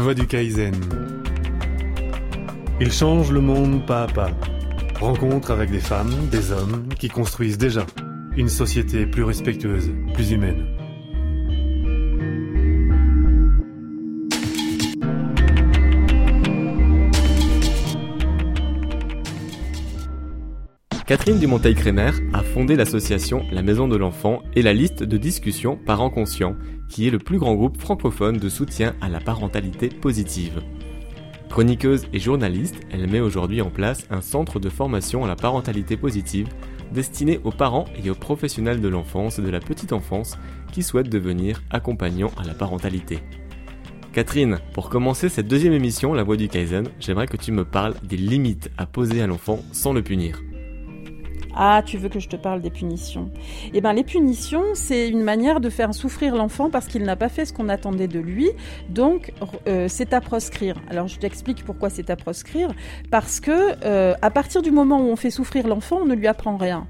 voie du Kaizen. Il change le monde pas à pas. Rencontre avec des femmes, des hommes qui construisent déjà une société plus respectueuse, plus humaine. Catherine Dumonteil-Crémer a fondé l'association La Maison de l'Enfant et la liste de discussion Parents Conscients, qui est le plus grand groupe francophone de soutien à la parentalité positive. Chroniqueuse et journaliste, elle met aujourd'hui en place un centre de formation à la parentalité positive destiné aux parents et aux professionnels de l'enfance et de la petite enfance qui souhaitent devenir accompagnants à la parentalité. Catherine, pour commencer cette deuxième émission La Voie du Kaizen, j'aimerais que tu me parles des limites à poser à l'enfant sans le punir. Ah, tu veux que je te parle des punitions ? Eh bien, les punitions, c'est une manière de faire souffrir l'enfant parce qu'il n'a pas fait ce qu'on attendait de lui. Donc, c'est à proscrire. Alors, je t'explique pourquoi c'est à proscrire. Parce que, à partir du moment où on fait souffrir l'enfant, on ne lui apprend rien.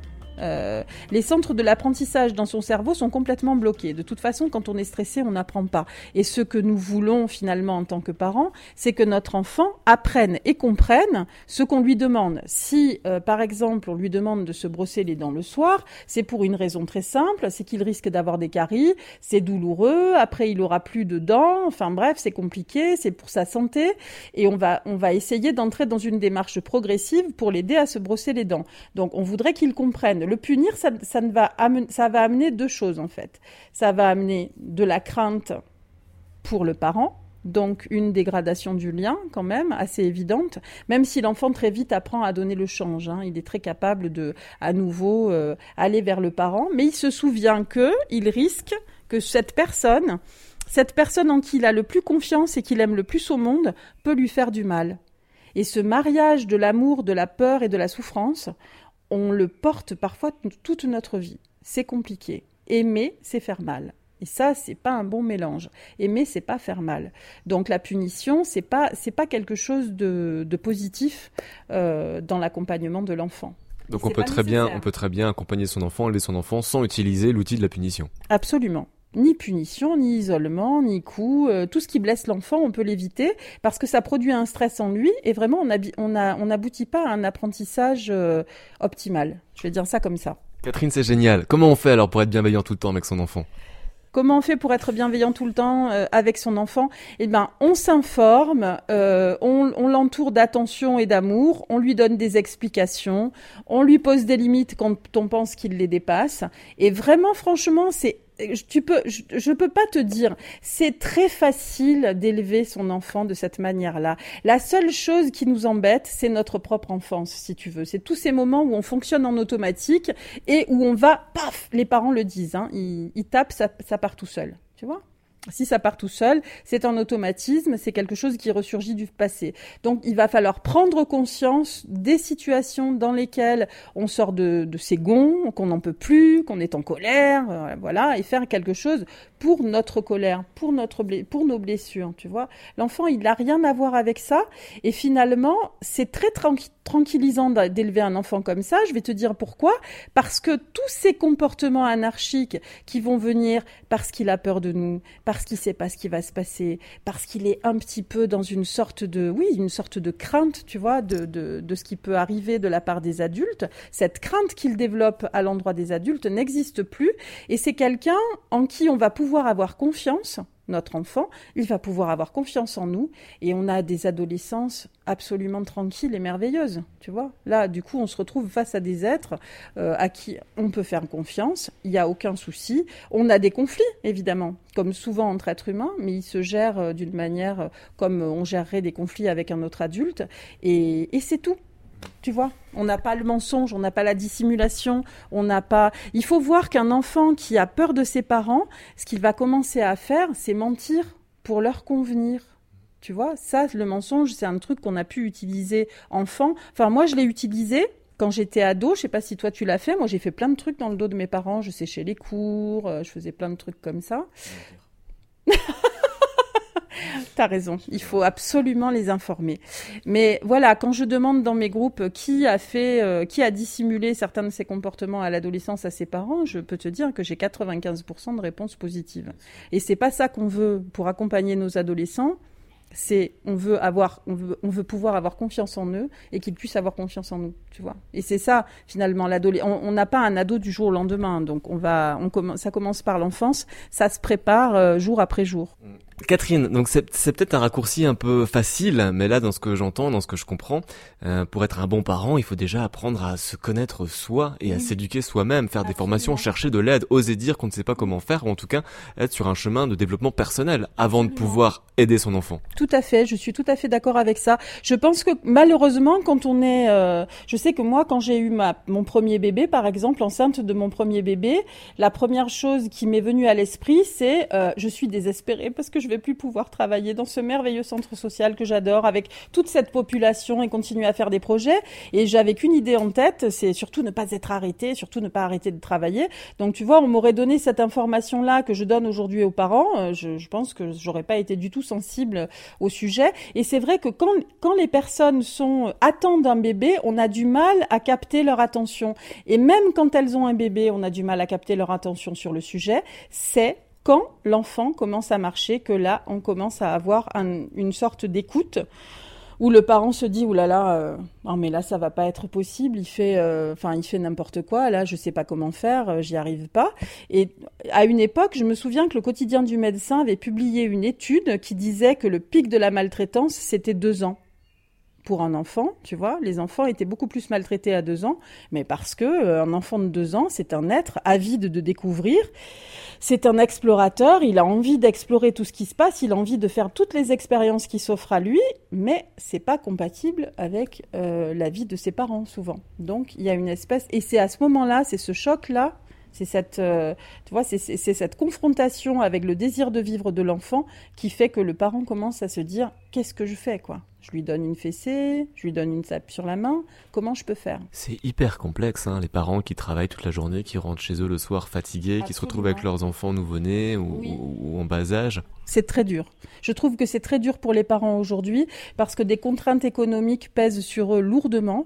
Les centres de l'apprentissage dans son cerveau sont complètement bloqués. De toute façon, quand on est stressé, on n'apprend pas. Et ce que nous voulons finalement en tant que parents, c'est que notre enfant apprenne et comprenne ce qu'on lui demande. Si, par exemple, on lui demande de se brosser les dents le soir, c'est pour une raison très simple, c'est qu'il risque d'avoir des caries, c'est douloureux, après il aura plus de dents, enfin bref, c'est compliqué, c'est pour sa santé, et on va essayer d'entrer dans une démarche progressive pour l'aider à se brosser les dents. Donc on voudrait qu'il comprenne. Le punir, ça va amener deux choses en fait. Ça va amener de la crainte pour le parent, donc une dégradation du lien quand même assez évidente, même si l'enfant très vite apprend à donner le change. Il est très capable de à nouveau aller vers le parent, mais il se souvient qu'il risque que cette personne en qui il a le plus confiance et qu'il aime le plus au monde peut lui faire du mal. Et ce mariage de l'amour, de la peur et de la souffrance, on le porte parfois toute notre vie. C'est compliqué. Aimer, c'est faire mal. Et ça, c'est pas un bon mélange. Aimer, c'est pas faire mal. Donc la punition, c'est pas quelque chose de positif dans l'accompagnement de l'enfant. Donc on peut très bien accompagner son enfant, aider son enfant sans utiliser l'outil de la punition. Absolument. Ni punition, ni isolement, ni coup, tout ce qui blesse l'enfant, on peut l'éviter parce que ça produit un stress en lui et vraiment on n'aboutit pas à un apprentissage optimal. Je vais dire ça comme ça. Catherine, c'est génial. Comment on fait alors pour être bienveillant tout le temps avec son enfant ? Comment on fait pour être bienveillant tout le temps avec son enfant ? Eh ben, on s'informe, on l'entoure d'attention et d'amour, on lui donne des explications, on lui pose des limites quand on pense qu'il les dépasse. Et vraiment, franchement, je peux pas te dire, c'est très facile d'élever son enfant de cette manière-là. La seule chose qui nous embête, c'est notre propre enfance, si tu veux. C'est tous ces moments où on fonctionne en automatique et où on va, paf, les parents le disent, ils tapent, ça part tout seul, tu vois ? Si ça part tout seul, c'est un automatisme, c'est quelque chose qui ressurgit du passé. Donc, il va falloir prendre conscience des situations dans lesquelles on sort de ses gonds, qu'on n'en peut plus, qu'on est en colère, voilà, et faire quelque chose pour notre colère, pour nos blessures, tu vois. L'enfant, il n'a rien à voir avec ça, et finalement, c'est très tranquillisant d'élever un enfant comme ça. Je vais te dire pourquoi. Parce que tous ces comportements anarchiques qui vont venir parce qu'il a peur de nous, parce qu'il sait pas ce qui va se passer, parce qu'il est un petit peu dans une sorte de crainte, tu vois, de ce qui peut arriver de la part des adultes. Cette crainte qu'il développe à l'endroit des adultes n'existe plus, et c'est quelqu'un en qui on va pouvoir avoir confiance. Notre enfant, il va pouvoir avoir confiance en nous et on a des adolescences absolument tranquilles et merveilleuses, tu vois. Là, du coup, on se retrouve face à des êtres à qui on peut faire confiance, il n'y a aucun souci. On a des conflits, évidemment, comme souvent entre êtres humains, mais ils se gèrent d'une manière comme on gérerait des conflits avec un autre adulte et c'est tout. Tu vois, on n'a pas le mensonge, on n'a pas la dissimulation, il faut voir qu'un enfant qui a peur de ses parents, ce qu'il va commencer à faire, c'est mentir pour leur convenir. Tu vois, ça, le mensonge, c'est un truc qu'on a pu utiliser enfant. Enfin, moi, je l'ai utilisé quand j'étais ado. Je sais pas si toi, tu l'as fait. Moi, j'ai fait plein de trucs dans le dos de mes parents. Je séchais les cours, je faisais plein de trucs comme ça. T'as raison, il faut absolument les informer. Mais voilà, quand je demande dans mes groupes qui a dissimulé certains de ses comportements à l'adolescence à ses parents, je peux te dire que j'ai 95% de réponses positives. Et c'est pas ça qu'on veut pour accompagner nos adolescents. on veut pouvoir avoir confiance en eux et qu'ils puissent avoir confiance en nous, tu vois. Et c'est ça, finalement, on n'a pas un ado du jour au lendemain, donc ça commence par l'enfance, ça se prépare jour après jour. Catherine, donc c'est peut-être un raccourci un peu facile, mais là, dans ce que j'entends, dans ce que je comprends, pour être un bon parent, il faut déjà apprendre à se connaître soi et à s'éduquer soi-même, faire des formations, chercher de l'aide, oser dire qu'on ne sait pas comment faire, ou en tout cas être sur un chemin de développement personnel avant de pouvoir aider son enfant. Tout à fait, je suis tout à fait d'accord avec ça. Je pense que malheureusement, quand on est... je sais que moi, quand j'ai eu mon premier bébé, par exemple, enceinte de mon premier bébé, la première chose qui m'est venue à l'esprit, c'est je suis désespérée parce que je vais plus pouvoir travailler dans ce merveilleux centre social que j'adore avec toute cette population et continuer à faire des projets. Et j'avais qu'une idée en tête, c'est surtout ne pas être arrêtée, surtout ne pas arrêter de travailler. Donc tu vois, on m'aurait donné cette information-là que je donne aujourd'hui aux parents. Je pense que j'aurais pas été du tout sensible au sujet. Et c'est vrai que quand les personnes attendent un bébé, on a du mal à capter leur attention. Et même quand elles ont un bébé, on a du mal à capter leur attention sur le sujet. C'est quand l'enfant commence à marcher que là, on commence à avoir une sorte d'écoute où le parent se dit oulala, non mais là ça va pas être possible, il fait n'importe quoi, là je sais pas comment faire, j'y arrive pas. Et à une époque, je me souviens que le quotidien du médecin avait publié une étude qui disait que le pic de la maltraitance c'était 2 ans. Pour un enfant, tu vois, les enfants étaient beaucoup plus maltraités à 2 ans, mais parce que un enfant de 2 ans, c'est un être avide de découvrir, c'est un explorateur, il a envie d'explorer tout ce qui se passe, il a envie de faire toutes les expériences qui s'offrent à lui, mais c'est pas compatible avec la vie de ses parents souvent. Donc il y a une espèce, et c'est à ce moment-là, c'est ce choc-là. C'est cette, tu vois, c'est cette confrontation avec le désir de vivre de l'enfant qui fait que le parent commence à se dire qu'est-ce que je fais, quoi. Je lui donne une fessée, je lui donne une tape sur la main. Comment je peux faire ? C'est hyper complexe, hein, les parents qui travaillent toute la journée, qui rentrent chez eux le soir fatigués, Absolument. Qui se retrouvent avec leurs enfants nouveau-nés ou en bas âge. C'est très dur. Je trouve que c'est très dur pour les parents aujourd'hui parce que des contraintes économiques pèsent sur eux lourdement,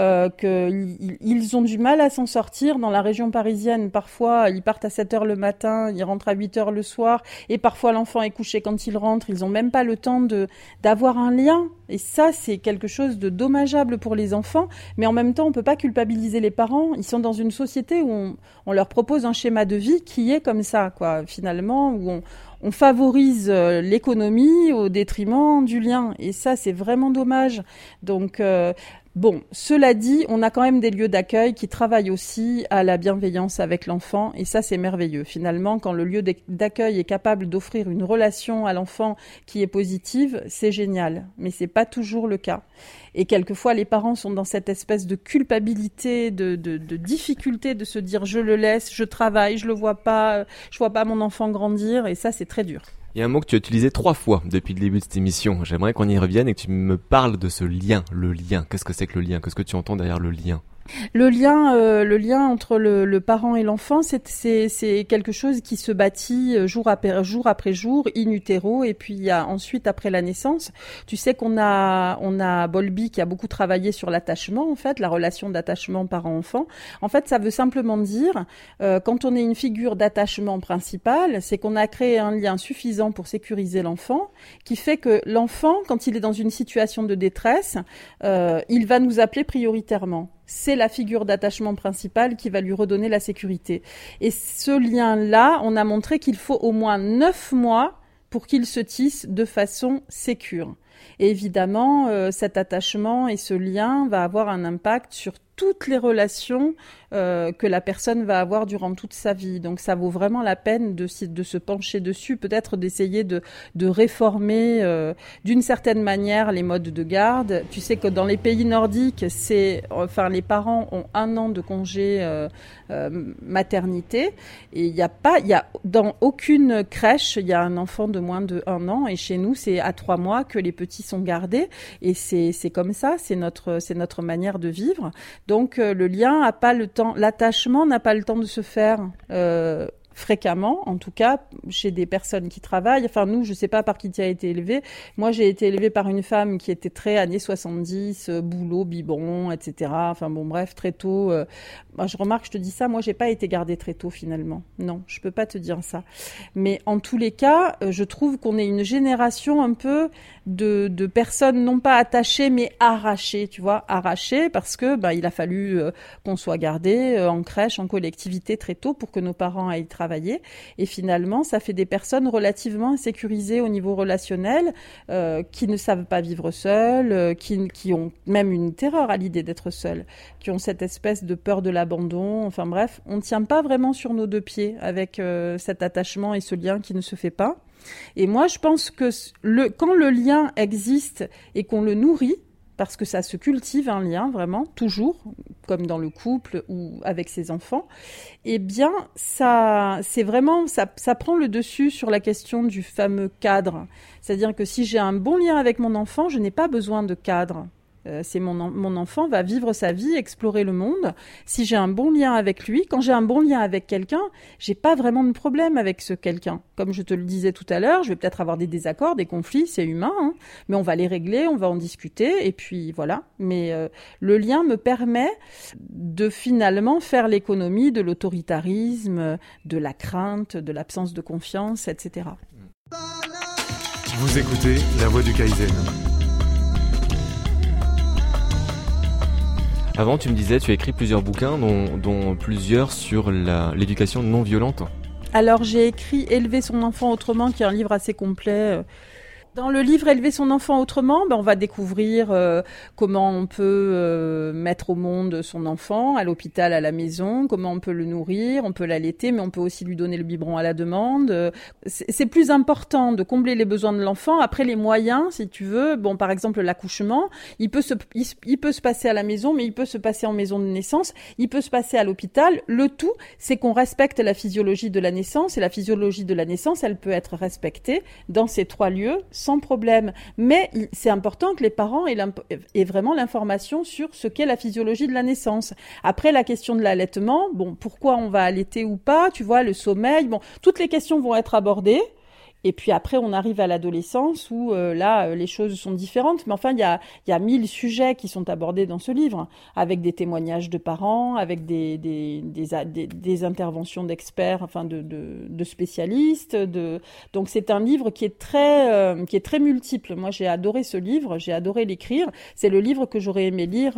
qu'ils ont du mal à s'en sortir. Dans la région parisienne, parfois, ils partent à 7h le matin, ils rentrent à 8h le soir et parfois l'enfant est couché quand il rentre. Ils n'ont même pas le temps d'avoir un lien. Et ça, c'est quelque chose de dommageable pour les enfants. Mais en même temps, on peut pas culpabiliser les parents. Ils sont dans une société où on leur propose un schéma de vie qui est comme ça, quoi. Finalement, où on favorise l'économie au détriment du lien. Et ça, c'est vraiment dommage. Donc, bon, cela dit, on a quand même des lieux d'accueil qui travaillent aussi à la bienveillance avec l'enfant. Et ça, c'est merveilleux. Finalement, quand le lieu d'accueil est capable d'offrir une relation à l'enfant qui est positive, c'est génial. Mais c'est pas toujours le cas. Et quelquefois, les parents sont dans cette espèce de culpabilité, de difficulté de se dire je le laisse, je travaille, je vois pas mon enfant grandir. Et ça, c'est très dur. Il y a un mot que tu as utilisé 3 fois depuis le début de cette émission. J'aimerais qu'on y revienne et que tu me parles de ce lien, le lien. Qu'est-ce que c'est que le lien ? Qu'est-ce que tu entends derrière le lien ? Le lien entre le parent et l'enfant, c'est quelque chose qui se bâtit jour après jour, in utero, et puis il y a ensuite après la naissance. Tu sais qu'on a Bowlby qui a beaucoup travaillé sur l'attachement, en fait, la relation d'attachement parent-enfant. En fait, ça veut simplement dire, quand on est une figure d'attachement principale, c'est qu'on a créé un lien suffisant pour sécuriser l'enfant, qui fait que l'enfant, quand il est dans une situation de détresse, il va nous appeler prioritairement. C'est la figure d'attachement principale qui va lui redonner la sécurité. Et ce lien-là, on a montré qu'il faut au moins 9 mois pour qu'il se tisse de façon sécure. Et évidemment, cet attachement et ce lien va avoir un impact sur toutes les relations que la personne va avoir durant toute sa vie. Donc ça vaut vraiment la peine de se pencher dessus, peut-être d'essayer de réformer d'une certaine manière les modes de garde. Tu sais que dans les pays nordiques, les parents ont 1 an de congé maternité et il y a dans aucune crèche, il y a un enfant de moins de 1 an et chez nous, c'est à 3 mois que les petits sont gardés et c'est comme ça, c'est notre manière de vivre. Donc le lien n'a pas le temps, l'attachement n'a pas le temps de se faire fréquemment, en tout cas, chez des personnes qui travaillent. Enfin, nous, je sais pas par qui tu as été élevé. Moi, j'ai été élevée par une femme qui était très années 70, boulot, biberon, etc. Enfin, bon, bref, très tôt. Moi, je remarque, je te dis ça, moi, j'ai pas été gardée très tôt, finalement. Non, je peux pas te dire ça. Mais en tous les cas, je trouve qu'on est une génération un peu de personnes non pas attachées, mais arrachées, tu vois, arrachées parce que, il a fallu qu'on soit gardé en crèche, en collectivité très tôt pour que nos parents aillent travailler. Et finalement, ça fait des personnes relativement insécurisées au niveau relationnel, qui ne savent pas vivre seules, qui ont même une terreur à l'idée d'être seules, qui ont cette espèce de peur de l'abandon. Enfin bref, on ne tient pas vraiment sur nos deux pieds avec cet attachement et ce lien qui ne se fait pas. Et moi, je pense que quand le lien existe et qu'on le nourrit, parce que ça se cultive un lien, vraiment, toujours, comme dans le couple ou avec ses enfants, eh bien, ça prend le dessus sur la question du fameux cadre. C'est-à-dire que si j'ai un bon lien avec mon enfant, je n'ai pas besoin de cadre. C'est mon enfant va vivre sa vie, explorer le monde. Si j'ai un bon lien avec lui, quand j'ai un bon lien avec quelqu'un, j'ai pas vraiment de problème avec ce quelqu'un. Comme je te le disais tout à l'heure, je vais peut-être avoir des désaccords, des conflits, c'est humain, hein, mais on va les régler, on va en discuter, et puis voilà. Mais le lien me permet de finalement faire l'économie de l'autoritarisme, de la crainte, de l'absence de confiance, etc. Vous écoutez La Voix du Kaizen. Avant, tu me disais, tu as écrit plusieurs bouquins, dont plusieurs sur l'éducation non violente. Alors, j'ai écrit « Élever son enfant autrement », qui est un livre assez complet. Dans le livre « Élever son enfant autrement », on va découvrir comment on peut mettre au monde son enfant, à l'hôpital, à la maison, comment on peut le nourrir, on peut l'allaiter, mais on peut aussi lui donner le biberon à la demande. C'est plus important de combler les besoins de l'enfant. Après, les moyens, si tu veux, par exemple, l'accouchement, il peut se passer à la maison, mais il peut se passer en maison de naissance, il peut se passer à l'hôpital. Le tout, c'est qu'on respecte la physiologie de la naissance, et la physiologie de la naissance, elle peut être respectée dans ces 3 lieux, sans problème. Mais c'est important que les parents aient vraiment l'information sur ce qu'est la physiologie de la naissance. Après, la question de l'allaitement, pourquoi on va allaiter ou pas, tu vois, le sommeil, toutes les questions vont être abordées. Et puis après, on arrive à l'adolescence où là, les choses sont différentes. Mais enfin, il y a 1000 sujets qui sont abordés dans ce livre, avec des témoignages de parents, avec des interventions d'experts, enfin de spécialistes. Donc c'est un livre qui est très multiple. Moi, j'ai adoré ce livre, j'ai adoré l'écrire. C'est le livre que j'aurais aimé lire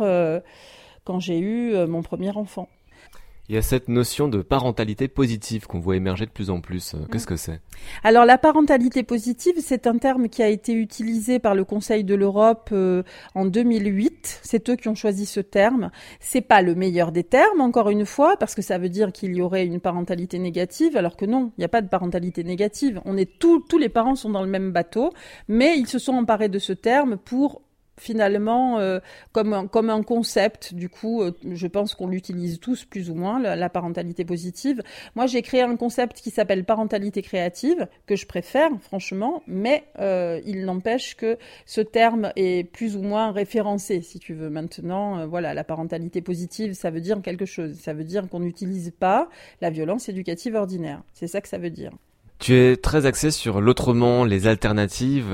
quand j'ai eu mon premier enfant. Il y a cette notion de parentalité positive qu'on voit émerger de plus en plus. Qu'est-ce que c'est ? Alors la parentalité positive, c'est un terme qui a été utilisé par le Conseil de l'Europe en 2008. C'est eux qui ont choisi ce terme. C'est pas le meilleur des termes, encore une fois, parce que ça veut dire qu'il y aurait une parentalité négative, alors que non, il n'y a pas de parentalité négative. Tous les parents sont dans le même bateau, mais ils se sont emparés de ce terme pour finalement comme un concept. Du coup, je pense qu'on l'utilise tous plus ou moins, la parentalité positive. Moi, j'ai créé un concept qui s'appelle parentalité créative, que je préfère, franchement, mais il n'empêche que ce terme est plus ou moins référencé, si tu veux. Maintenant, voilà, la parentalité positive, ça veut dire quelque chose. Ça veut dire qu'on n'utilise pas la violence éducative ordinaire. C'est ça que ça veut dire. Tu es très axé sur l'autrement, les alternatives.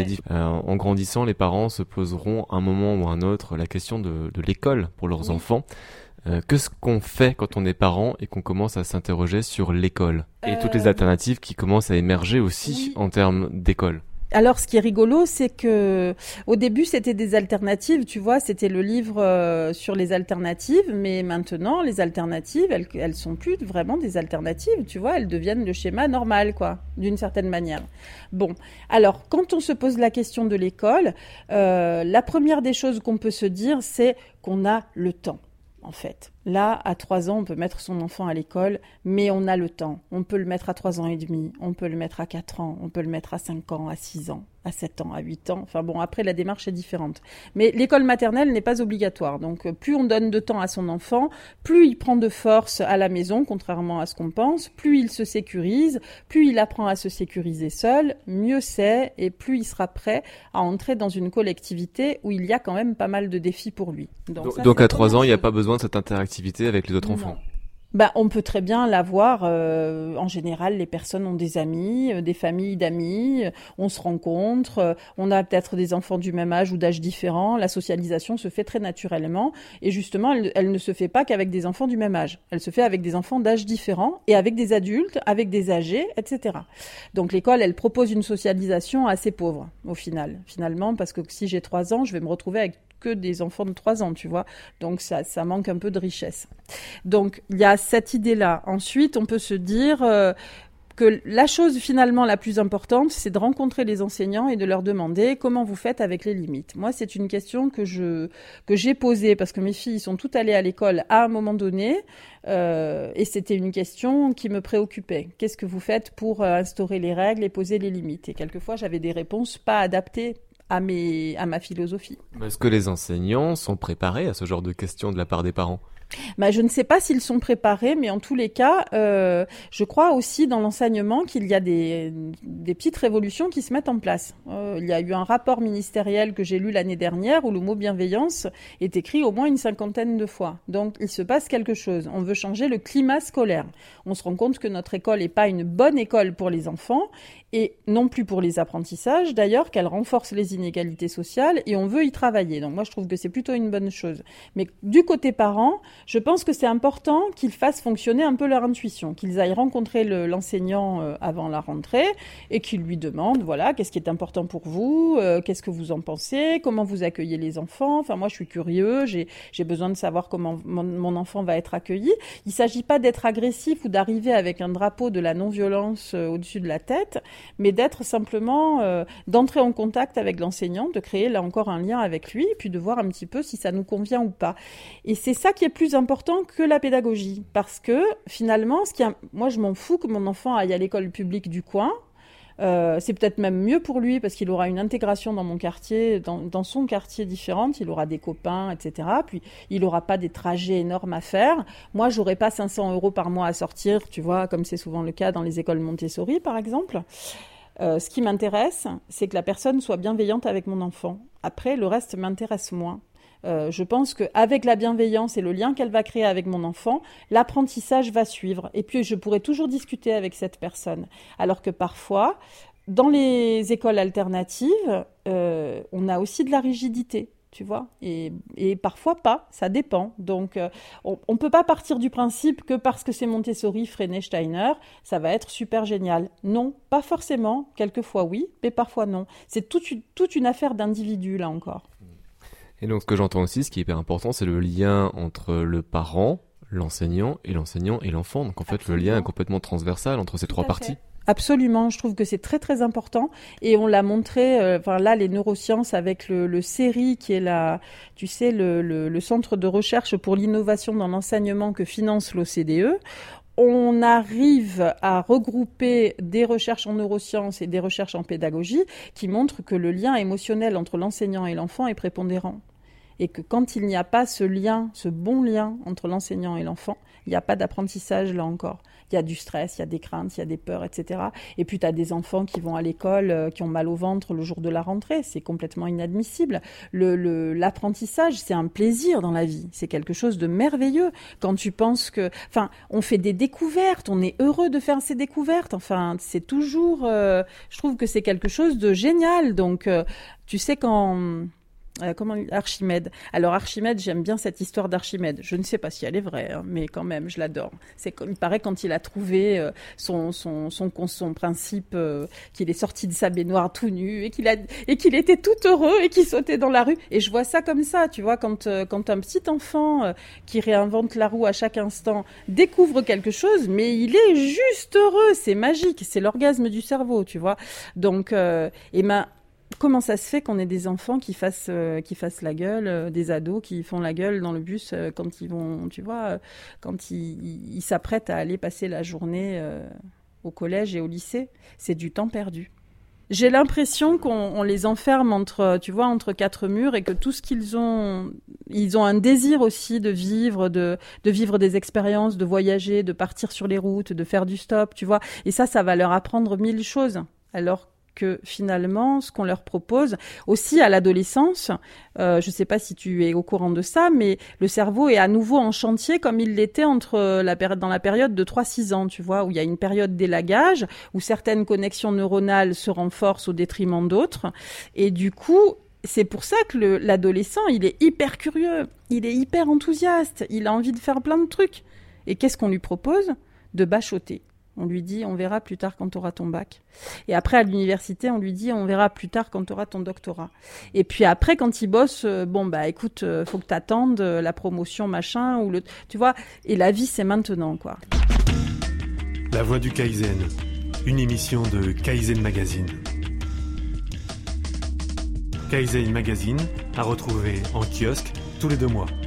En grandissant, les parents se poseront un moment ou un autre la question de l'école pour leurs enfants. Qu'est-ce qu'on fait quand on est parent et qu'on commence à s'interroger sur l'école et toutes les alternatives qui commencent à émerger aussi en termes d'école? Alors, ce qui est rigolo, c'est que au début, c'était des alternatives, tu vois, c'était le livre sur les alternatives, mais maintenant, les alternatives, elles sont plus vraiment des alternatives, tu vois, elles deviennent le schéma normal, quoi, d'une certaine manière. Bon, alors, quand on se pose la question de l'école, la première des choses qu'on peut se dire, c'est qu'on a le temps. En fait. Là, à 3 ans, on peut mettre son enfant à l'école, mais on a le temps. On peut le mettre à 3 ans et demi, on peut le mettre à 4 ans, on peut le mettre à 5 ans, à 6 ans, à 7 ans, à 8 ans. Enfin bon, après, la démarche est différente. Mais l'école maternelle n'est pas obligatoire. Donc, plus on donne de temps à son enfant, plus il prend de force à la maison, contrairement à ce qu'on pense, plus il se sécurise, plus il apprend à se sécuriser seul, mieux c'est, et plus il sera prêt à entrer dans une collectivité où il y a quand même pas mal de défis pour lui. Donc à 3 ans, il n'y a pas besoin de cette interactivité avec les autres enfants. On peut très bien l'avoir. En général, les personnes ont des amis, des familles d'amis. On se rencontre. On a peut-être des enfants du même âge ou d'âge différents. La socialisation se fait très naturellement. Et justement, elle ne se fait pas qu'avec des enfants du même âge. Elle se fait avec des enfants d'âge différents et avec des adultes, avec des âgés, etc. Donc l'école, elle propose une socialisation assez pauvre au final. Finalement, parce que si j'ai 3 ans, je vais me retrouver avec que des enfants de 3 ans, tu vois. Donc ça manque un peu de richesse. Donc il y a cette idée-là. Ensuite, on peut se dire que la chose finalement la plus importante, c'est de rencontrer les enseignants et de leur demander comment vous faites avec les limites. Moi, c'est une question que j'ai posée parce que mes filles sont toutes allées à l'école à un moment donné et c'était une question qui me préoccupait. Qu'est-ce que vous faites pour instaurer les règles et poser les limites ? Et quelquefois, j'avais des réponses pas adaptées à ma philosophie. Est-ce que les enseignants sont préparés à ce genre de questions de la part des parents ? Je ne sais pas s'ils sont préparés, mais en tous les cas, je crois aussi dans l'enseignement qu'il y a des petites révolutions qui se mettent en place. Il y a eu un rapport ministériel que j'ai lu l'année dernière où le mot bienveillance est écrit au moins une 50aine de fois. Donc, il se passe quelque chose. On veut changer le climat scolaire. On se rend compte que notre école n'est pas une bonne école pour les enfants et non plus pour les apprentissages, d'ailleurs, qu'elle renforce les inégalités sociales et on veut y travailler. Donc, moi, je trouve que c'est plutôt une bonne chose. Mais du côté parents, je pense que c'est important qu'ils fassent fonctionner un peu leur intuition, qu'ils aillent rencontrer l'enseignant avant la rentrée et qu'ils lui demandent, voilà, qu'est-ce qui est important pour vous, qu'est-ce que vous en pensez, comment vous accueillez les enfants. Enfin, moi, je suis curieux, j'ai besoin de savoir comment mon enfant va être accueilli. Il ne s'agit pas d'être agressif ou d'arriver avec un drapeau de la non-violence au-dessus de la tête, mais d'être simplement, d'entrer en contact avec l'enseignant, de créer là encore un lien avec lui, et puis de voir un petit peu si ça nous convient ou pas. Et c'est ça qui est plus important que la pédagogie, parce que finalement, moi je m'en fous que mon enfant aille à l'école publique du coin. C'est peut-être même mieux pour lui parce qu'il aura une intégration dans mon quartier, dans son quartier différente, il aura des copains, etc. Puis il n'aura pas des trajets énormes à faire. Moi, j'aurais pas 500 € par mois à sortir, tu vois, comme c'est souvent le cas dans les écoles Montessori, par exemple. Ce qui m'intéresse, c'est que la personne soit bienveillante avec mon enfant. Après, le reste m'intéresse moins. Je pense qu'avec la bienveillance et le lien qu'elle va créer avec mon enfant, l'apprentissage va suivre. Et puis, je pourrai toujours discuter avec cette personne. Alors que parfois, dans les écoles alternatives, on a aussi de la rigidité, tu vois. Et parfois pas, ça dépend. Donc, on ne peut pas partir du principe que parce que c'est Montessori, Freinet, Steiner, ça va être super génial. Non, pas forcément. Quelquefois oui, mais parfois non. C'est toute une affaire d'individu, là encore. Et donc, ce que j'entends aussi, ce qui est hyper important, c'est le lien entre le parent, l'enseignant et l'enfant. Donc, en fait, absolument. Le lien est complètement transversal entre ces trois parties. Absolument, je trouve que c'est très très important et on l'a montré, là les neurosciences avec le CERI qui est le centre de recherche pour l'innovation dans l'enseignement que finance l'OCDE. On arrive à regrouper des recherches en neurosciences et des recherches en pédagogie qui montrent que le lien émotionnel entre l'enseignant et l'enfant est prépondérant. Et que quand il n'y a pas ce lien, ce bon lien entre l'enseignant et l'enfant, il n'y a pas d'apprentissage là encore. Il y a du stress, il y a des craintes, il y a des peurs, etc. Et puis tu as des enfants qui vont à l'école, qui ont mal au ventre le jour de la rentrée. C'est complètement inadmissible. L'apprentissage, c'est un plaisir dans la vie. C'est quelque chose de merveilleux. Quand tu penses on fait des découvertes, on est heureux de faire ces découvertes. Enfin, c'est toujours... je trouve que c'est quelque chose de génial. Donc, tu sais Archimède. Alors Archimède, j'aime bien cette histoire d'Archimède. Je ne sais pas si elle est vraie, mais quand même, je l'adore. Il paraît quand il a trouvé son principe, qu'il est sorti de sa baignoire tout nu et qu'il était tout heureux et qu'il sautait dans la rue. Et je vois ça comme ça, tu vois, quand un petit enfant qui réinvente la roue à chaque instant découvre quelque chose, mais il est juste heureux. C'est magique, c'est l'orgasme du cerveau, tu vois. Donc, comment ça se fait qu'on ait des enfants qui fassent la gueule, des ados qui font la gueule dans le bus quand ils vont, tu vois, quand ils s'apprêtent à aller passer la journée au collège et au lycée. C'est du temps perdu. J'ai l'impression qu'on les enferme entre quatre murs et que tout ce qu'ils ont un désir aussi de vivre des expériences, de voyager, de partir sur les routes, de faire du stop, tu vois. Et ça va leur apprendre 1000 choses. Alors que finalement, ce qu'on leur propose, aussi à l'adolescence, je ne sais pas si tu es au courant de ça, mais le cerveau est à nouveau en chantier comme il l'était dans la période de 3-6 ans, tu vois, où il y a une période d'élagage, où certaines connexions neuronales se renforcent au détriment d'autres. Et du coup, c'est pour ça que l'adolescent, il est hyper curieux, il est hyper enthousiaste, il a envie de faire plein de trucs. Et qu'est-ce qu'on lui propose ? De bachoter. On lui dit, on verra plus tard quand tu auras ton bac. Et après, à l'université, on lui dit, on verra plus tard quand tu auras ton doctorat. Et puis après, quand il bosse, écoute, faut que tu attendes la promotion, machin, tu vois. Et la vie, c'est maintenant, quoi. La Voix du Kaizen, une émission de Kaizen Magazine. Kaizen Magazine à retrouver en kiosque tous les 2 mois.